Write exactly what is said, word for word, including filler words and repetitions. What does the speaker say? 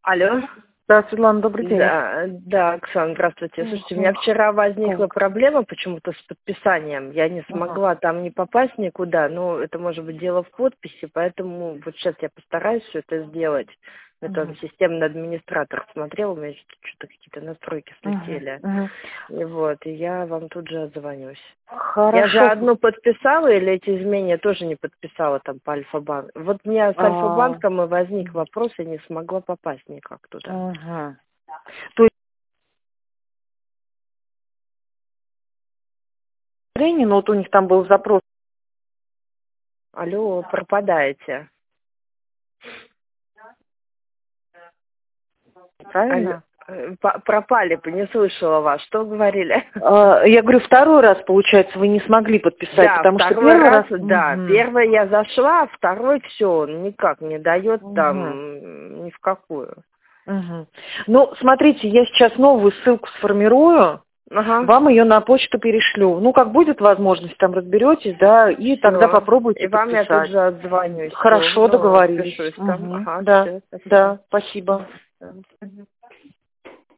Алло. Да, Светлана, добрый день. Да, да, Оксана, здравствуйте. Слушайте, у меня вчера возникла Так. проблема почему-то с подписанием. Я не смогла Ага. там не попасть никуда, но это может быть дело в подписи, поэтому вот сейчас я постараюсь все это сделать. Это Угу. системный администратор смотрел, у меня что-то какие-то настройки Угу. слетели. Угу. И вот, и я вам тут же отзвонюсь. Я же Хорошо. одну подписала или эти изменения тоже не подписала там по Альфа-банку? Вот у меня с А, Альфа-банком и возник вопрос, я не смогла попасть никак туда. Угу. То есть, ну вот у них там был запрос. Алло, пропадаете. Алло, Правильно? э, по- пропали, не слышала вас. Что говорили? А, я говорю, второй раз, получается, вы не смогли подписать, Да, потому что второй первый раз, раз... да. Угу. Первый я зашла, а второй все, никак не дает там Угу. м, ни в какую. Угу. Ну, смотрите, я сейчас новую ссылку сформирую, Ага, вам ее на почту перешлю. Ну, как будет возможность, там разберетесь, да, и тогда все. И попробуйте вам я тут подписать. же отзвонюсь. Всё. Хорошо, Ну, договорились. пишусь там. Угу. Ага, Да, все, спасибо. да, спасибо. Да.